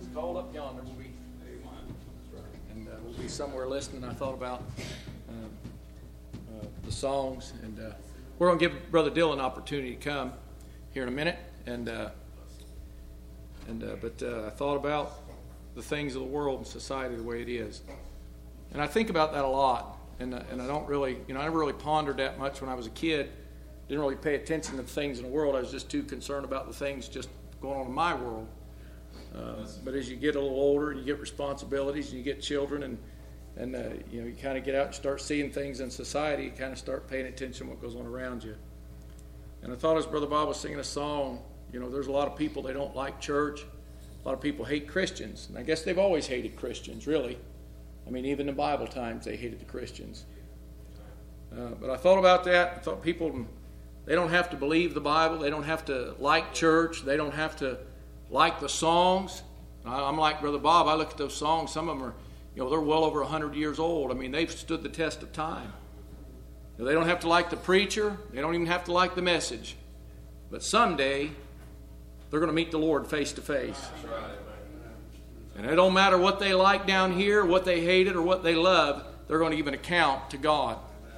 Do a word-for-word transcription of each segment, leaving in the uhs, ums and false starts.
cold up yonder. We'll be, and uh, we'll be somewhere listening. I thought about uh, uh, the songs, and uh, we're going to give Brother Dylan an opportunity to come here in a minute. And uh, and uh, but uh, I thought about the things of the world and society the way it is, and I think about that a lot. And uh, and I don't really, you know, I never really pondered that much when I was a kid. Didn't really pay attention to the things in the world. I was just too concerned about the things just going on in my world. Uh, but as you get a little older, and you get responsibilities, and you get children, and and uh, you know, you kind of get out and start seeing things in society. You kind of start paying attention to what goes on around you. And I thought as Brother Bob was singing a song, you know, there's a lot of people, they don't like church. A lot of people hate Christians, and I guess they've always hated Christians, really. I mean, even in Bible times, they hated the Christians. Uh, but I thought about that. I thought people, they don't have to believe the Bible. They don't have to like church. They don't have to like the songs. I'm like Brother Bob. I look at those songs. Some of them are, you know, they're well over one hundred years old. I mean, they've stood the test of time. You know, they don't have to like the preacher. They don't even have to like the message. But someday, they're going to meet the Lord face to face. And it don't matter what they like down here, what they hated, or what they love, they're going to give an account to God.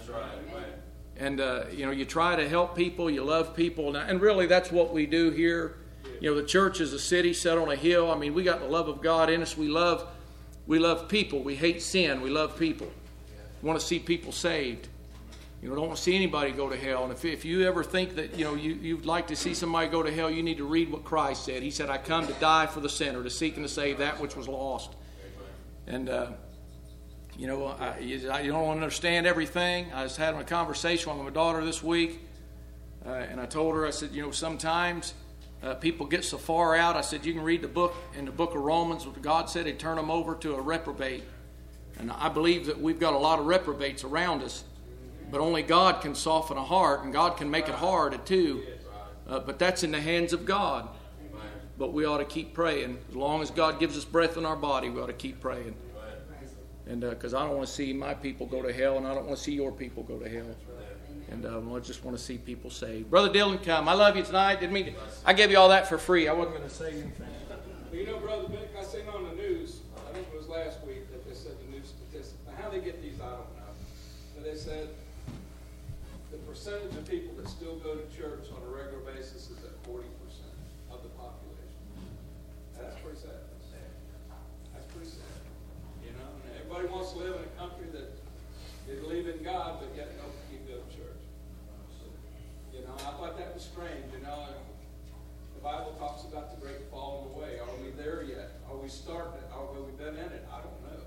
And, uh, you know, you try to help people, you love people. And really, that's what we do here. You know, the church is a city set on a hill. I mean, we got the love of God in us. We love we love people. We hate sin. We love people. We want to see people saved. You know, don't want to see anybody go to hell. And if, if you ever think that, you know, you, you'd like to see somebody go to hell, you need to read what Christ said. He said, I come to die for the sinner, to seek and to save that which was lost. And, uh, you know, I, you, you don't understand everything. I was having a conversation with my daughter this week, uh, and I told her, I said, you know, sometimes uh, people get so far out. I said, you can read the book, in the book of Romans, what God said, He'd turn them over to a reprobate. And I believe that we've got a lot of reprobates around us. But only God can soften a heart, and God can make it hard too. Uh, but that's in the hands of God. But we ought to keep praying. As long as God gives us breath in our body, we ought to keep praying. And because uh, I don't want to see my people go to hell, and I don't want to see your people go to hell. And uh, I just want to see people saved. Brother Dylan, come. I love you tonight. Didn't mean to, I gave you all that for free. I wasn't going to say anything. Well, you know, Brother Vic, I seen on the news, I think it was last week, that they said the new statistics. Now, how they get these, I don't know. But they said the percentage of people that still go to church on a regular basis is at forty percent of the population. That's pretty sad. That's pretty sad. You know, and everybody wants to live in a country that they believe in God, but yet don't keep go to church. You know, I thought that was strange. You know, and the Bible talks about the great falling away. Are we there yet? Are we starting it? Are we been in it? I don't know.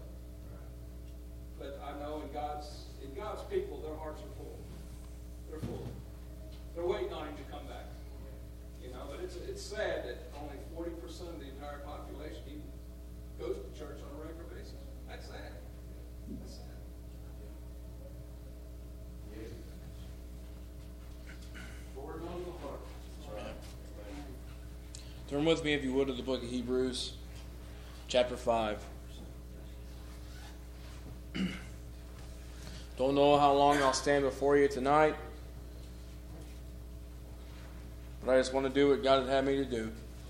But I know in God's in God's people, their hearts are full. They're full. They're waiting on Him to come back. You know, but it's it's sad that only forty percent of the entire population even goes to church on a regular basis. That's sad. That's sad. Lord knows the heart. That's right. Turn with me, if you would, to the book of Hebrews, chapter five. Don't know how long I'll stand before you tonight, but I just want to do what God had had me to do.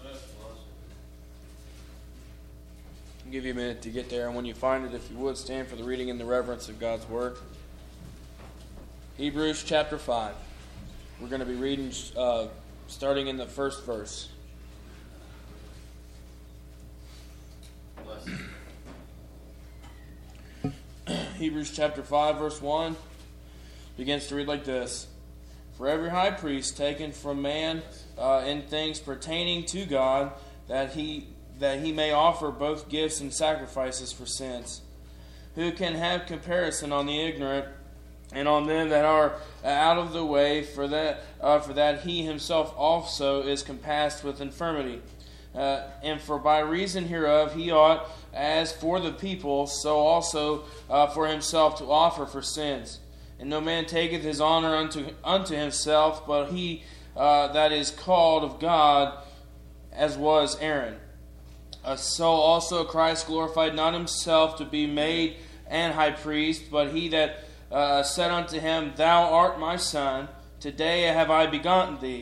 I'll give you a minute to get there, and when you find it, if you would, stand for the reading and the reverence of God's Word. Hebrews chapter five. We're going to be reading uh, starting in the first verse. Hebrews chapter five, verse one begins to read like this. For every high priest taken from man uh, in things pertaining to God, that he that he may offer both gifts and sacrifices for sins, who can have comparison on the ignorant and on them that are out of the way, for that uh, for that he himself also is compassed with infirmity. Uh, and for by reason hereof he ought, as for the people, so also uh, for himself to offer for sins. And no man taketh his honor unto unto himself, but he uh, that is called of God, as was Aaron. Uh, so also Christ glorified not himself to be made an high priest, but he that uh, said unto him, Thou art my son, today have I begotten thee.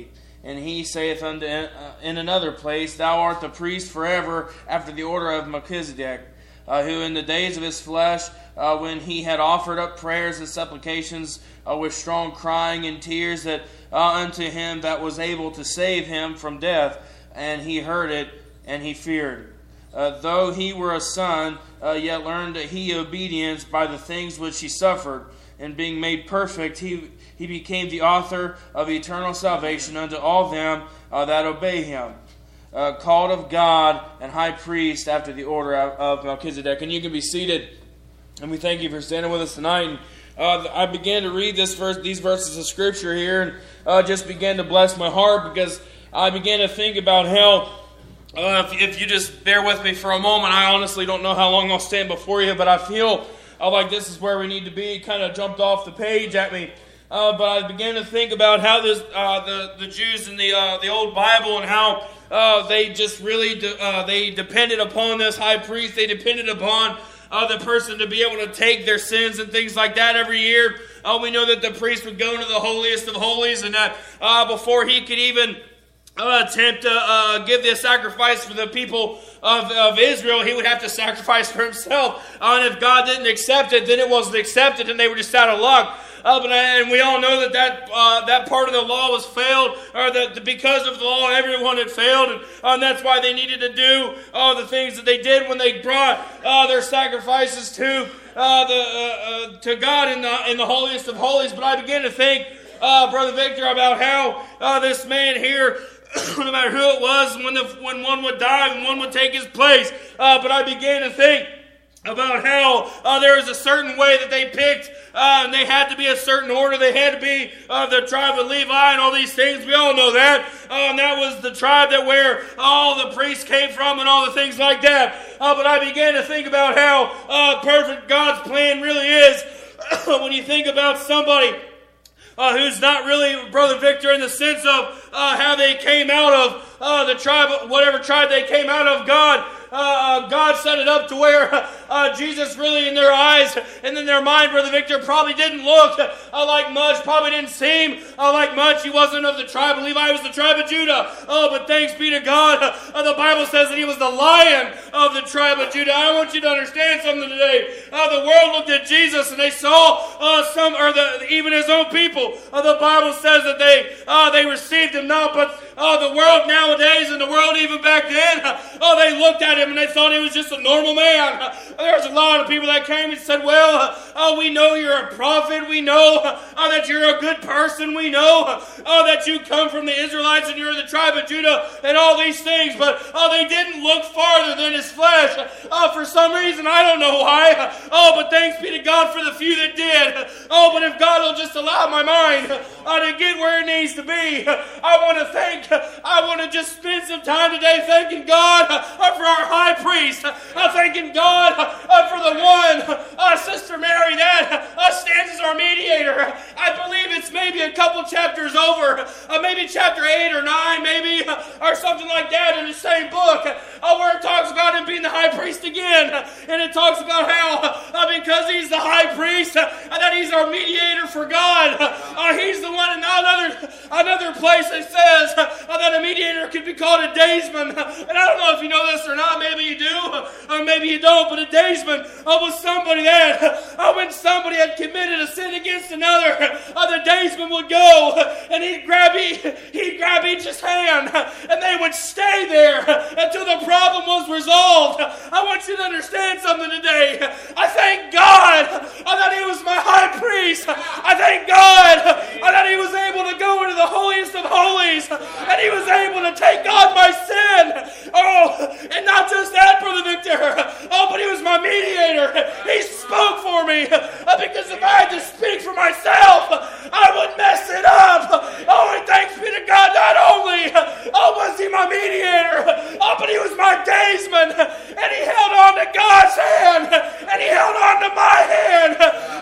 And he saith unto uh, in another place, Thou art the priest forever after the order of Melchizedek, uh, who in the days of his flesh, uh, when he had offered up prayers and supplications uh, with strong crying and tears that uh, unto him that was able to save him from death, and he heard it, and he feared. Uh, though he were a son, uh, yet learned he obedience by the things which he suffered, and being made perfect, he he became the author of eternal salvation unto all them uh, that obey him, uh, called of God and high priest after the order of, of Melchizedek. And you can be seated, and we thank you for standing with us tonight. And, uh, I began to read this verse, these verses of Scripture here, and uh, just began to bless my heart, because I began to think about how, uh, if, if you just bear with me for a moment, I honestly don't know how long I'll stand before you, but I feel uh, like this is where we need to be. It kind of jumped off the page at me. Uh, but I began to think about how this, uh, the the Jews in the uh, the old Bible, and how uh, they just really de- uh, they depended upon this high priest. They depended upon uh, the person to be able to take their sins and things like that every year. Uh, we know that the priest would go into the holiest of holies, and that uh, before he could even uh, attempt to uh, give this sacrifice for the people of, of Israel, he would have to sacrifice for himself. Uh, and if God didn't accept it, then it wasn't accepted, and they were just out of luck. Uh, but, and we all know that that, uh, that part of the law was failed, or that because of the law, everyone had failed, and, uh, and that's why they needed to do all the things that they did when they brought uh, their sacrifices to uh, the uh, uh, to God in the in the holiest of holies. But I began to think, uh, Brother Victor, about how uh, this man here, no matter who it was, when the, when one would die and one would take his place. Uh, but I began to think about how uh, there was a certain way that they picked, uh, and they had to be a certain order. They had to be uh, the tribe of Levi and all these things. We all know that. Uh, and that was the tribe that where all the priests came from and all the things like that. Uh, but I began to think about how uh, perfect God's plan really is when you think about somebody Uh, who's not really, Brother Victor, in the sense of uh, how they came out of uh, the tribe, whatever tribe they came out of. God, uh, God set it up to where uh, Jesus really in their eyes and in their mind, Brother Victor, probably didn't look uh, like much, probably didn't seem uh, like much. He wasn't of the tribe of Levi, he was the tribe of Judah. Oh, but thanks be to God, uh, the Bible says that he was the Lion of the tribe of Judah. I want you to understand something today. Uh, the world looked at Jesus and they saw uh, some, or the, even his own people. Uh, the Bible says that they uh, they received him not, but uh, the world nowadays and the world even back then, uh, oh, they looked at him and they thought he was just a normal man. Uh, there's a lot of people that came and said, well, uh, oh, we know you're a prophet. We know uh, that you're a good person. We know uh, that you come from the Israelites and you're the tribe of Judah and all these things. But uh, they didn't look farther than his flesh. Uh, for some reason, I don't know why. Oh, but thanks be to God for the few that did. Oh, but if God will just allow my mind uh, to get where it needs to be, I want to thank, I want to just spend some time today thanking God uh, for our high priest, uh, thanking God uh, for the one, uh, Sister Mary, that uh, stands as our mediator. I believe it's maybe a couple chapters over, uh, maybe chapter eight or nine, maybe, uh, or something like that in the same book, uh, where it talks about him being the high priest again, and it talks about how uh, because he's the high priest, uh, that he's our mediator for God. Uh, he's the one. In another another place it says uh, that a mediator could be called a daysman. And I don't know if you know this or not. Maybe you do, or maybe you don't. But a daysman uh, was somebody that uh, when somebody had committed a sin against another, uh, the daysman would go and he'd grab each, he'd grab each's hand, and they would stay there until the problem was resolved. I want you to understand something today. I thank God uh, that he was my high priest. I thank God uh, that he was able to go into the holiest of holies, and he was able to take on my sin. Oh, and not just that, Brother Victor. Oh, but he was my mediator. He spoke for me, uh, because if I had to speak for myself, I would mess it up. Oh, and thanks be to God, not only oh, was he my mediator, oh, but he was my daysman, and he held on to God's hand, and he held on to my hand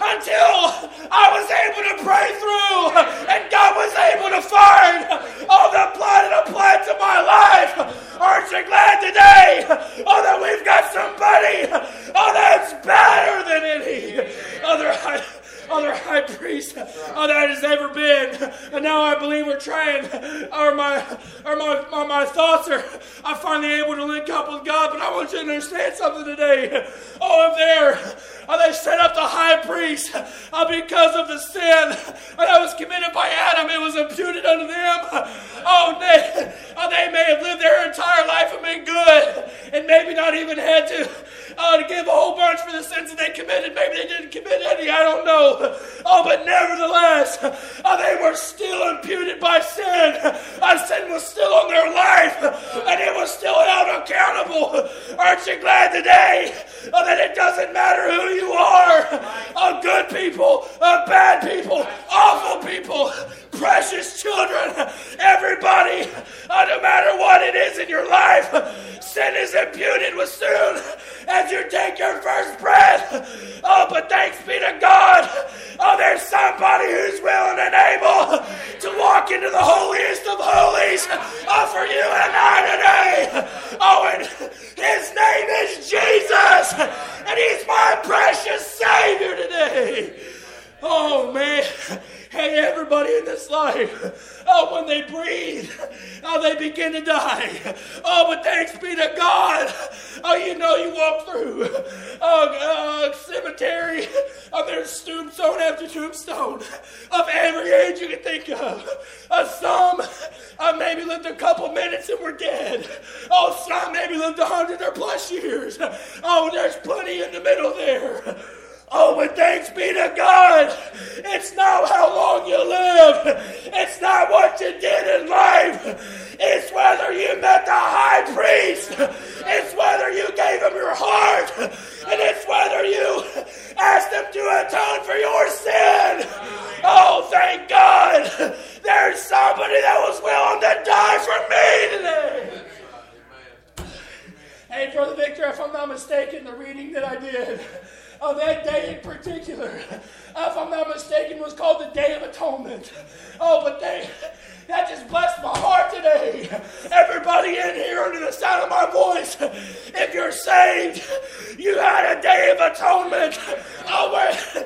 until I was able to pray through, and God was able to find all the blood and applied to my life. Aren't you glad today, oh, that we've got somebody, oh, that's better than any other high, other high priest oh, that has ever been? And now I believe we're trying, or my my, my, my thoughts are, I'm finally able to link up with God, but I want you to understand something today. Oh, if there, oh, they set up the high priest uh, because of the sin that was committed by Adam. It was imputed unto them. Oh, they, oh, they may have lived their entire life and been good, and maybe not even had to, uh, to give a whole bunch for the sins that they committed. Maybe they didn't commit any, I don't know. Oh, but nevertheless, uh, they were still imputed by sin. Uh, sin was still on their life, and it was still held accountable. Aren't you glad today uh, that it doesn't matter who you are? Uh, good people, uh, bad people, awful people, precious children, everybody, uh, no matter what it is in your life, sin is imputed as soon as you take your first breath. Oh, but thanks be to God, oh, there's somebody who's willing and able to walk into the holiest of holies oh, for you and I today. Oh, and his name is Jesus, and he's my precious Savior today. Oh, man. Hey, everybody in this life, oh, when they breathe, oh, they begin to die. Oh, but thanks be to God. Oh, you know, you walk through oh, uh, cemetery. Oh, there's tombstone after tombstone of every age you can think of. Uh, some uh, maybe lived a couple minutes and were dead. Oh, some maybe lived a hundred or plus years. Oh, there's plenty in the middle there. Oh, but thanks be to God, it's not how long you live. It's not what you did in life. It's whether you met the high priest. It's whether you gave him your heart. And it's whether you asked him to atone for your sin. Oh, thank God, there's somebody that was willing to die for me today. Hey, Brother Victor, if I'm not mistaken, the reading that I did of that day in particular, if I'm not mistaken, was called the Day of Atonement. Oh, but they, that just blessed my heart today. Everybody in here under the sound of my voice, if you're saved, you had a Day of Atonement. Oh, where,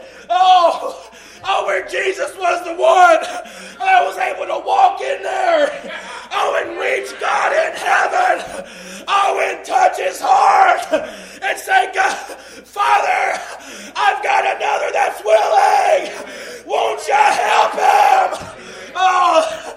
oh, oh, where Jesus was the one that was able to walk in there. Oh, and reach God in heaven. Oh, and touch his heart and say, God, Father, I've got another that's willing. Won't you help him? Oh,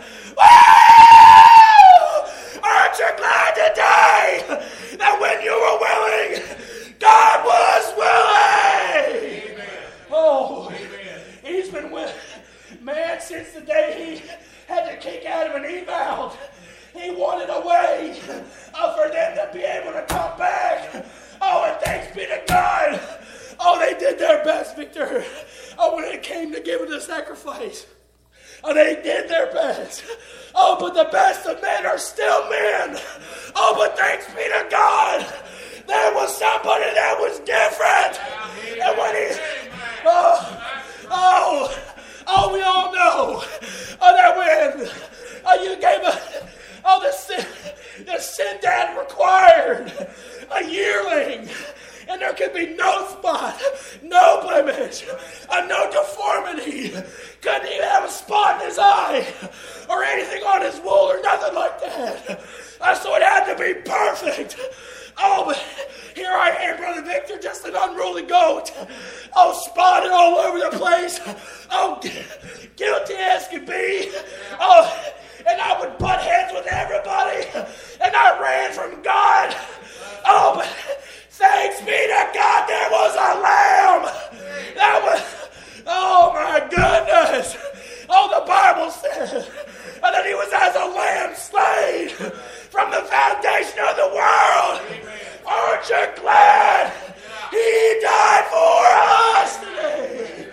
woo! Aren't you glad today that when you were willing, God was willing? Amen. Oh, amen. He's been willing. Man, since the day he had to kick Adam and Eve out, he wanted a way uh, for them to be able to come back. Oh, and thanks be to God. Oh, they did their best, Victor. Oh, when it came to giving the sacrifice. Oh, they did their best. Oh, but the best of men are still men. Oh, but thanks be to God, there was somebody that was different. And when he, oh, oh, oh, we all know oh, that when oh, you gave a, oh, the sin, the sin dad required a yearling. And there could be no spot, no blemish, uh, no deformity. Couldn't even have a spot in his eye or anything on his wool or nothing like that. Uh, so it had to be perfect. Oh, but here I am, Brother Victor, just an unruly goat. Oh, spotted all over the place. Oh, guilty as could be. Oh, and I would butt heads with everybody. And I ran from God. Oh, but thanks be to God, there was a lamb. That was, oh my goodness. Oh, the Bible says that he was as a lamb slain from the foundation of the world. Aren't you glad he died for us today?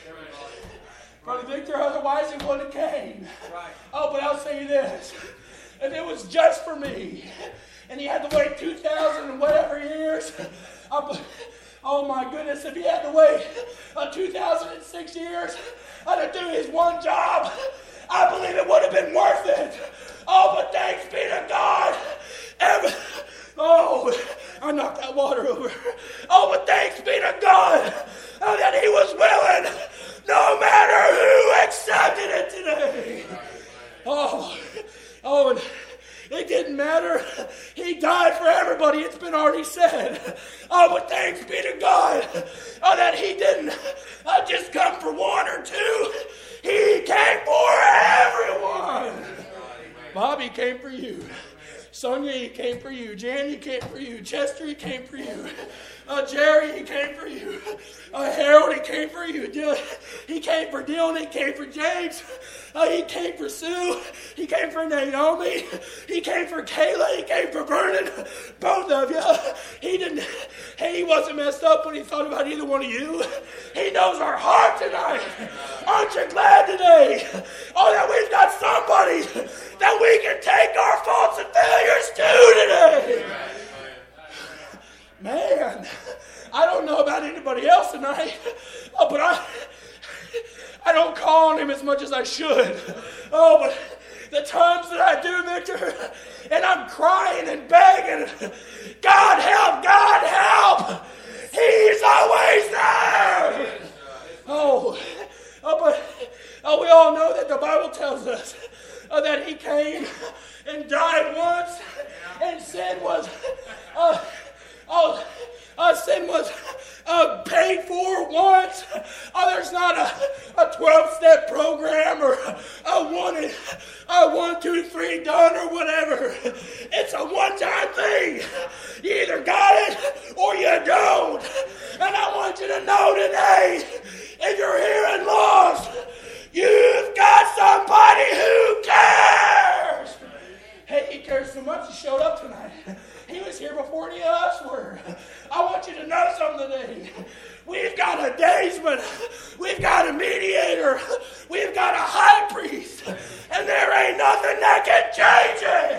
Brother Victor, otherwise he wouldn't have came. Oh, but I'll say this. If it was just for me, and he had to wait two thousand and whatever years, uh, oh my goodness, if he had to wait uh, two thousand six years uh, to do his one job, I believe it would have been worth it. Oh, but thanks be to God. Every, oh, I knocked that water over. Oh, but thanks be to God uh, that he was willing, no matter who accepted it today. Oh, oh, and It didn't matter. He died for everybody. It's been already said. Oh, but thanks be to God oh, that he didn't uh, just come for one or two. He came for everyone. Bobby came for you. Sonia, he came for you. Jan, he came for you. Chester, he came for you. Uh, Jerry, he came for you. Uh, Harold, he came for you. Dylan, he came for Dylan. He came for James. Uh, he came for Sue. He came for Naomi. He came for Kayla. He came for Vernon. Both of you. He didn't. Hey, he wasn't messed up when he thought about either one of you. He knows our heart tonight. Aren't you glad today? Oh, that we've got somebody that we can take our faults and failures to today. Man, I don't know about anybody else tonight, oh, but I I don't call on him as much as I should. Oh, but the times that I do, Victor, and I'm crying and begging, God help, God help, he's always there. Oh, oh, but oh, we all know that the Bible tells us uh, that he came and died once, and sin was... Uh, Oh, uh, sin was uh, paid for once. Oh, there's not a, a twelve-step program or a one, a one, two, three done or whatever. It's a one-time thing. You either got it or you don't. And I want you to know today, if you're here and lost, you've got somebody who cares. Hey, he cares so much he showed up tonight. He was here before any of us were. I want you to know something today. We've got a daysman. We've got a mediator. We've got a high priest. And there ain't nothing that can change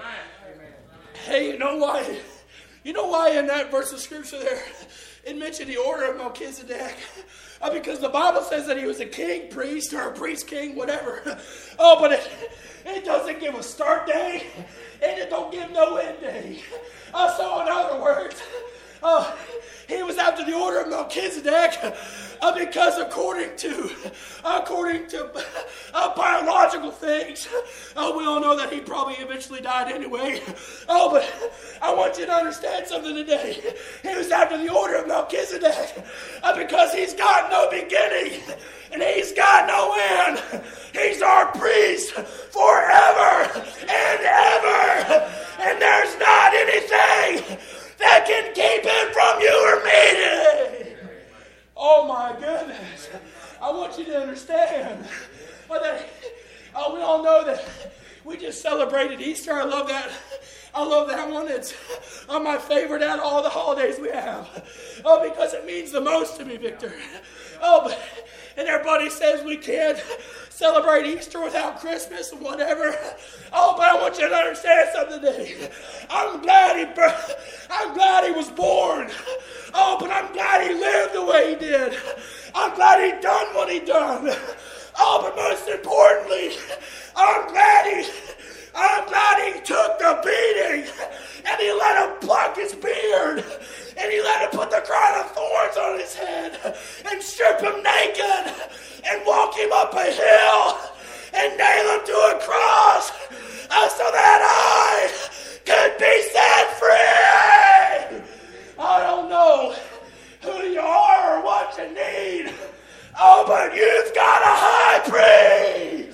it. Hey, you know why? You know why in that verse of scripture there, it mentioned the order of Melchizedek? Uh, because the Bible says that he was a king, priest, or a priest, king, whatever. Oh, but it, it doesn't give a start day, and it don't give no end day. Uh, so in other words, uh, he was after the order of Melchizedek uh, because according to according to uh, biological things, uh, we all know that he probably eventually died anyway. Oh, but I want you to understand something today. He was after the order of Melchizedek uh, because he's got no beginning and he's got no end. He's our priest forever and ever, and there's not anything that can keep him from you or me today. Oh my goodness. I want you to understand that oh, we all know that we just celebrated Easter. I love that. I love that one. It's uh, my favorite out of all the holidays we have. Oh, because it means the most to me, Victor. Oh, but, and everybody says we can't celebrate Easter without Christmas and whatever. Oh, but I want you to understand something today. I'm glad he, I'm glad he was born. Oh, but I'm glad he lived the way he did. I'm glad he done what he done. Oh, but most importantly, I'm glad he, I'm glad he took the beating and he let him pluck his beard and he let him put the crown of thorns on his head and strip him naked and walk him up a hill and nail him to a cross uh, so that I could be set free. I don't know who you are or what you need. Oh, but you've got a high priest.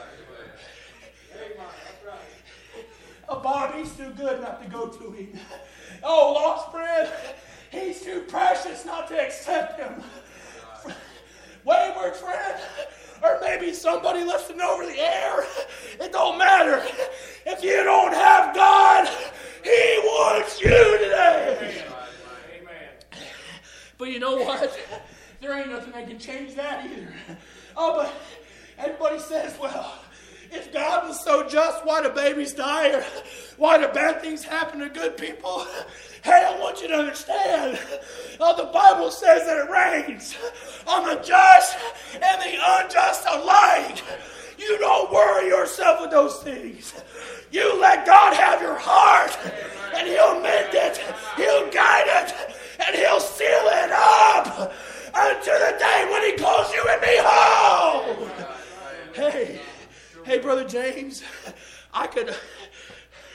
Oh, Bob, he's too good not to go to him. Oh, lost friend, he's too precious not to accept him. Wayward friend, or maybe somebody listening over the air, it don't matter. If you don't have God, he wants you today. Amen. But you know what? There ain't nothing that can change that either. Oh, but everybody says, well, if God was so just, why do babies die? Or why do bad things happen to good people? Hey, I want you to understand. Oh, the Bible says that it rains on the just and the unjust alike. You don't worry yourself with those things. You let God have your heart, and he'll mend it, he'll guide it, and he'll seal it up until the day when he calls you and me home. Hey, hey, Brother James, I could,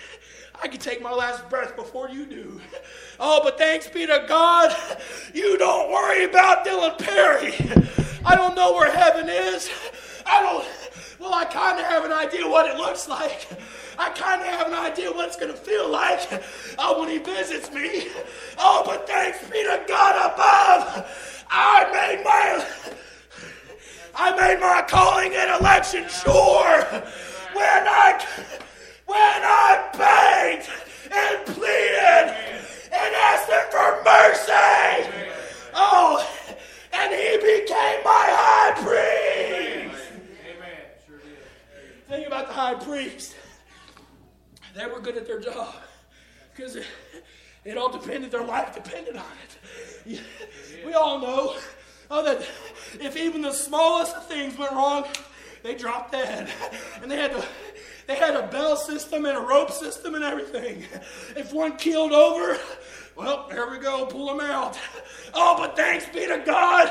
my last breath before you do. Oh, but thanks be to God, you don't worry about Dylan Perry. I don't know where heaven is. I don't, well, I kind of have an idea what it looks like. I kind of have an idea what it's going to feel like uh, when he visits me. Oh, but thanks be to God above, I made my, I made my calling and election sure when I, when I begged and pleaded and asked him for mercy. Oh, and he became my high priest. Amen. Sure did. Think about the high priest. They were good at their job because it, it all depended, their life depended on it. We all know oh, that if even the smallest of things went wrong, they dropped dead. And they had to, they had a bell system and a rope system and everything. If one keeled over, well, there we go, pull them out. Oh, but thanks be to God.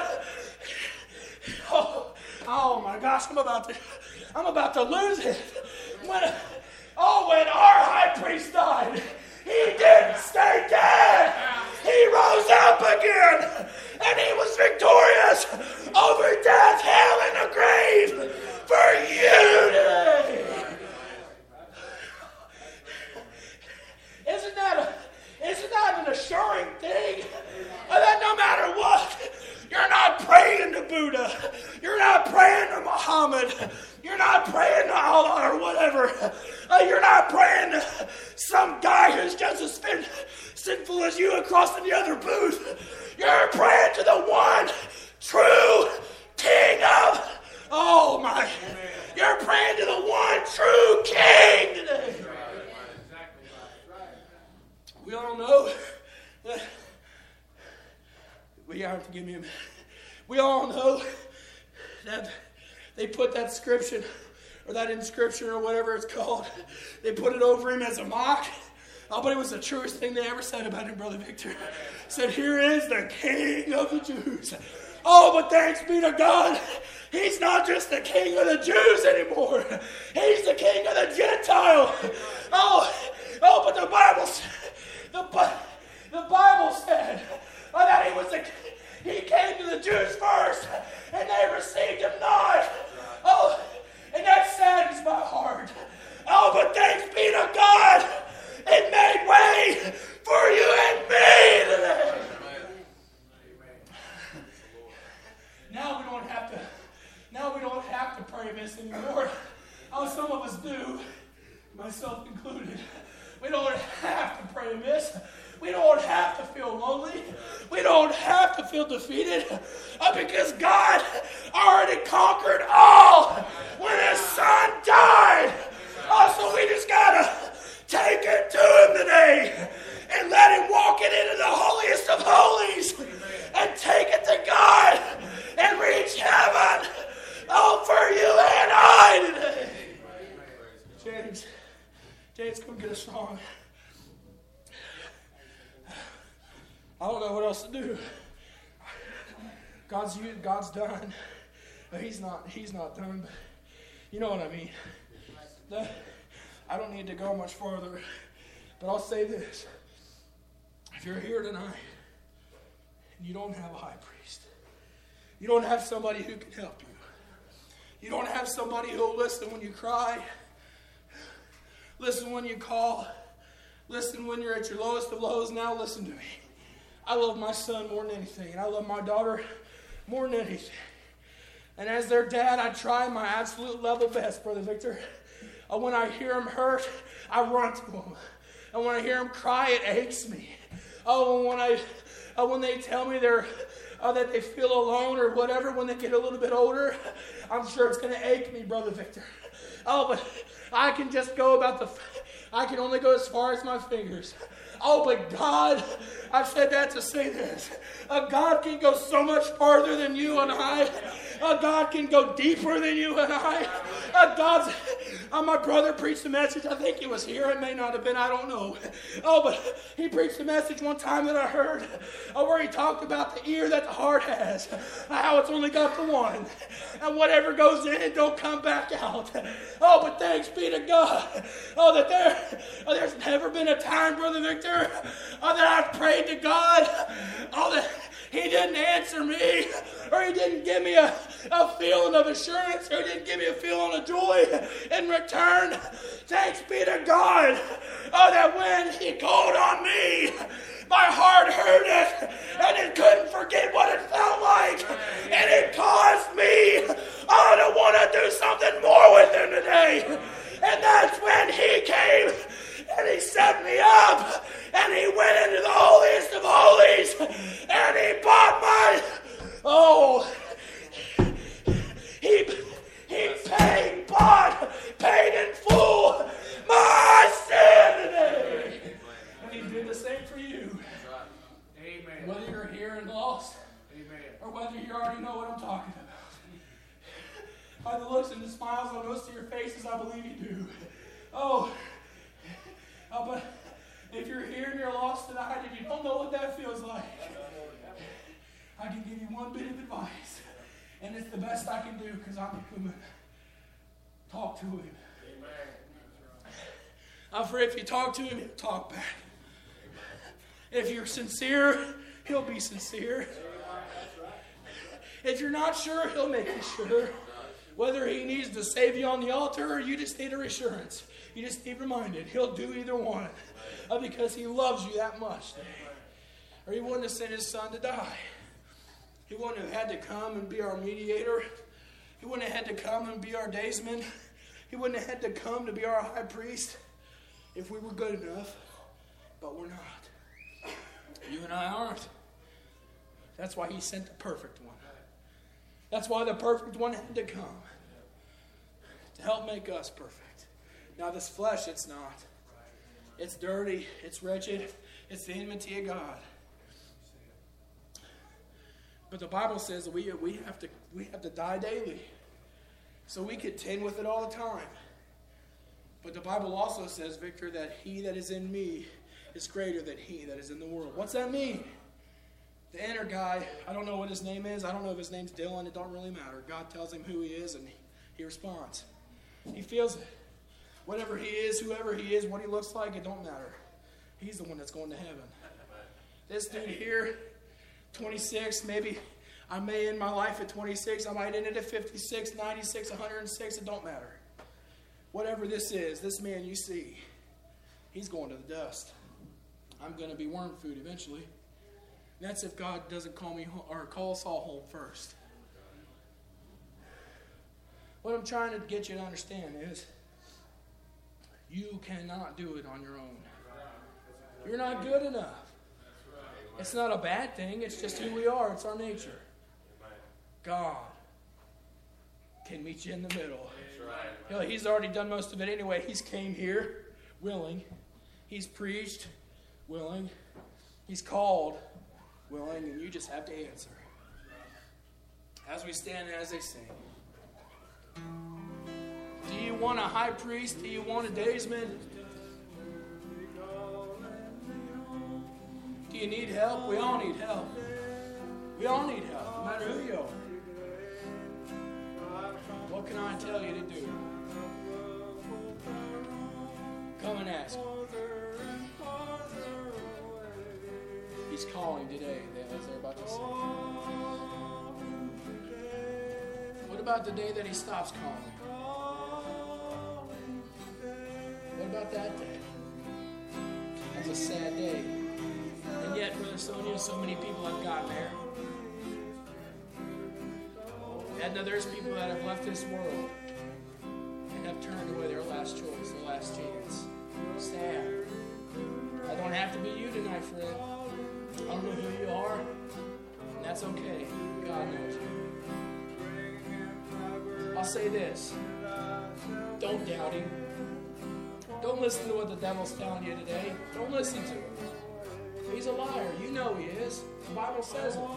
Oh, oh my gosh, I'm about to, I'm about to lose it. When, oh, when our high priest died, he didn't stay dead. He rose up again, and he was victorious over death, hell, and the grave for you today. Isn't that a, isn't that an assuring thing? That no matter what, you're not praying to Buddha, you're not praying to Muhammad, you're not praying to Allah or whatever. Uh, you're not praying to some guy who's just as sin, sinful as you across in the other booth. You're praying to the one true King of, oh my, you're praying to the one true King today. We all know that, we have to give me a minute. We all know that they put that inscription, or that inscription, or whatever it's called, they put it over him as a mock. Oh, but it was the truest thing they ever said about him, Brother Victor. Said, here is the King of the Jews. Oh, but thanks be to God, he's not just the King of the Jews anymore. He's the King of the Gentile. Oh, oh, but the Bible, the, the Bible said oh, that he was the, he came to the Jews first, and they received him not. Oh, and that saddens my heart. Oh, but thanks be to God, it made way for you and me today. Now we don't have to, now we don't have to pray this anymore. Oh, some of us do, myself included. We don't have to pray this. We don't have to feel lonely. We don't have to feel defeated uh, because God already conquered all when his son died. Oh, so we just got to take it to him today and let him walk it into the holiest of holies and take it to God and reach heaven. Oh, for you and I today. James, James, come get a song. I don't know what else to do. God's God's done. He's not. He's not done. But you know what I mean. The, I don't need to go much farther, but I'll say this: if you're here tonight and you don't have a high priest, you don't have somebody who can help you. You don't have somebody who'll listen when you cry, listen when you call, listen when you're at your lowest of lows. Now listen to me. I love my son more than anything, and I love my daughter more than anything. And as their dad, I try my absolute level best, Brother Victor. Uh, when I hear them hurt, I run to them. And when I hear them cry, it aches me. Oh, and when I, uh, when they tell me they're uh, that they feel alone or whatever, when they get a little bit older, I'm sure it's going to ache me, Brother Victor. Oh, but I can just go about the. I can only go as far as my fingers. Oh, but God, I've said that to say this. Uh, God can go so much farther than you and I. Uh, God can go deeper than you and I. Uh, God's, uh, my brother preached a message. I think he was here. It may not have been. I don't know. Oh, but he preached a message one time that I heard uh, where he talked about the ear that the heart has. Uh, how it's only got the one. And whatever goes in it don't come back out. Oh, but thanks be to God. Oh, that there, oh, there's never been a time, Brother Victor, oh, that I've prayed to God. Oh, that He didn't answer me, or He didn't give me a, a feeling of assurance, or He didn't give me a feeling of joy in return. Thanks be to God. Oh, that when He called on me, my heart heard it, and it couldn't forget what it felt like. And it caused me, oh, to want to do something more with Him today. And that's when He came, and He set me up, and He went into the holiest of holies, and He bought my, oh, He, he paid, bought, paid in full my sin today. And He did the same for you. Amen. Whether you're here and lost, amen, or whether you already know what I'm talking about. By the looks and the smiles on most of your faces, I believe you do. Oh, oh, but if you're here and you're lost tonight and you don't know what that feels like, I can give you one bit of advice. And it's the best I can do because I'm human. Talk to Him. Uh, for if you talk to Him, He'll talk back. If you're sincere, He'll be sincere. If you're not sure, He'll make you sure. Whether He needs to save you on the altar or you just need a reassurance. You just need reminded. He'll do either one. Uh, because He loves you that much. Or He wouldn't have sent His Son to die. He wouldn't have had to come and be our mediator. He wouldn't have had to come and be our daysman. He wouldn't have had to come to be our high priest if we were good enough. But we're not. You and I aren't. That's why He sent the perfect one. That's why the perfect one had to come. To help make us perfect. Now this flesh, it's not. It's dirty. It's wretched. It's the enmity of God. But the Bible says that we, we, have to, we have to die daily. So we contend with it all the time. But the Bible also says, Victor, that He that is in me is greater than he that is in the world. What's that mean? The inner guy, I don't know what his name is. I don't know if his name's Dylan. It don't really matter. God tells him who he is, and he responds. He feels it. Whatever he is, whoever he is, what he looks like, it don't matter. He's the one that's going to heaven. This dude here, twenty-six, maybe I may end my life at twenty-six. I might end it at fifty-six, ninety-six, one hundred six. It don't matter. Whatever this is, this man you see, he's going to the dust. I'm going to be worm food eventually. And that's if God doesn't call me or call us all home first. What I'm trying to get you to understand is you cannot do it on your own. You're not good enough. It's not a bad thing. It's just who we are. It's our nature. God can meet you in the middle. You know, He's already done most of it anyway. He's came here willing. He's preached willing. He's called willing, and you just have to answer. As we stand and as they sing. Do you want a high priest? Do you want a daysman? Do you need help? We all need help. We all need help, no matter who you are. What can I tell you to do? Come and ask. He's calling today, as they're about to sing. What about the day that He stops calling? What about that day? That's a sad day. And yet, Brother Sonia, so many people have gotten there. And now there's people that have left this world and have turned away their last choice, their last chance. Sad. I don't have to be you tonight, friend. I don't know who you are, and that's okay. God knows you. I'll say this. Don't doubt Him. Don't listen to what the devil's telling you today. Don't listen to him. He's a liar. You know he is. The Bible says it.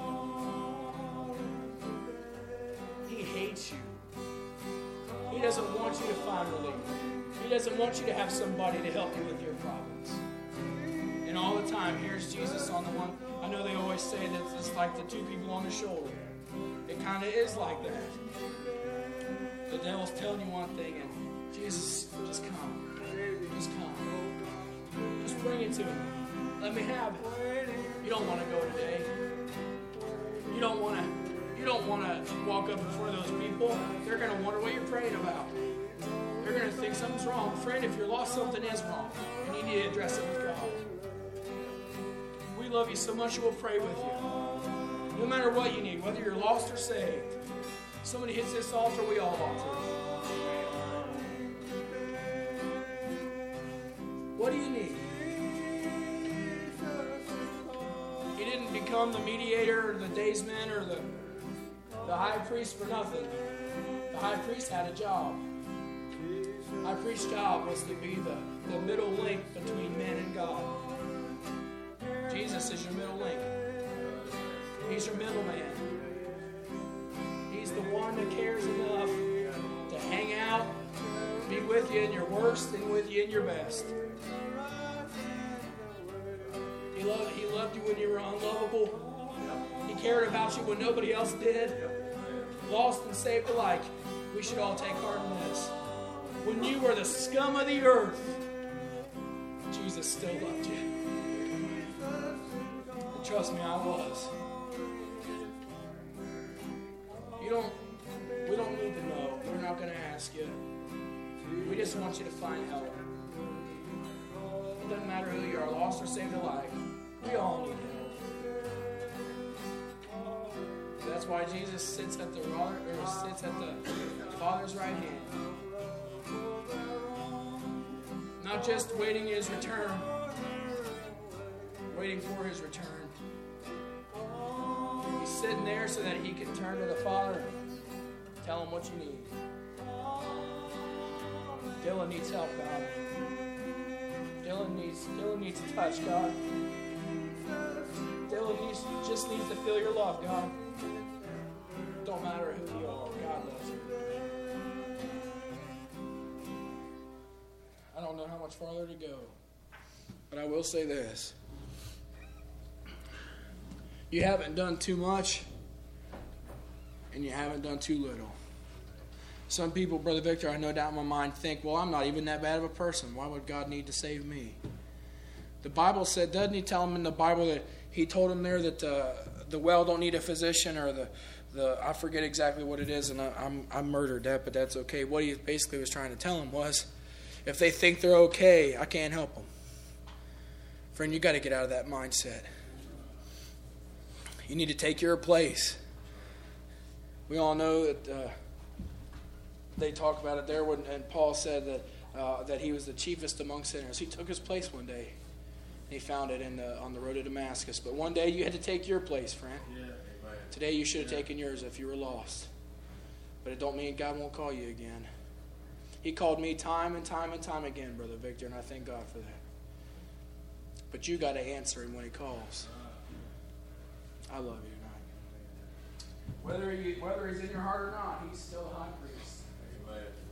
He hates you. He doesn't want you to find relief. He doesn't want you to have somebody to help you with your problems. And all the time, here's Jesus on the one. I know they always say that it's like the two people on the shoulder. It kind of is like that. The devil's telling you one thing, and Jesus, just come. Just come. Just bring it to him. Let me have it. You don't want to go today. You don't want to. You don't want to walk up in front of those people. They're going to wonder what you're praying about. They're going to think something's wrong. Friend, if you're lost, something is wrong. And you need to address it with God. We love you so much, we'll pray with you. No matter what you need, whether you're lost or saved. Somebody hits this altar, we all ought to. What do you need? He didn't become the mediator or the daysman or the, the high priest for nothing. The high priest had a job. The high priest's job was to be the, the middle link between man and God. Jesus is your middle link. He's your middleman. He's the one that cares enough to hang out, be with you in your worst and with you in your best. He loved, he loved you when you were unlovable. He cared about you when nobody else did. Lost and saved alike. We should all take heart in this. When you were the scum of the earth, Jesus still loved you. And trust me, I was. You don't, we don't need to know. We're not going to ask you. We just want you to find help. It doesn't matter who you are, lost or saved alike. We all need help. That's why Jesus sits at the or sits at the Father's right hand. Not just waiting his return, waiting for his return. He's sitting there so that he can turn to the Father and tell him what you need. Dylan needs help, God. Dylan needs, Dylan needs a touch, God. Dylan needs, just needs to feel your love, God. Don't matter who you are, God loves you. I don't know how much farther to go, but I will say this. You haven't done too much, and you haven't done too little. Some people, Brother Victor, I no doubt in my mind think, well, I'm not even that bad of a person. Why would God need to save me? The Bible said, doesn't he tell him in the Bible that he told him there that uh, the well don't need a physician, or the, the I forget exactly what it is, and I, I'm, I murdered that, but that's okay. What he basically was trying to tell him was, if they think they're okay, I can't help them. Friend, you got to get out of that mindset. You need to take your place. We all know that uh, they talk about it there, when, and Paul said that uh, that he was the chiefest among sinners. He took his place one day. He found it in the, on the road to Damascus. But one day you had to take your place, friend. Yeah, today you should have yeah. taken yours if you were lost. But it don't mean God won't call you again. He called me time and time and time again, Brother Victor, and I thank God for that. But you got to answer him when he calls. I love you tonight. Whether, you, whether he's in your heart or not, he's still a high priest. Amen.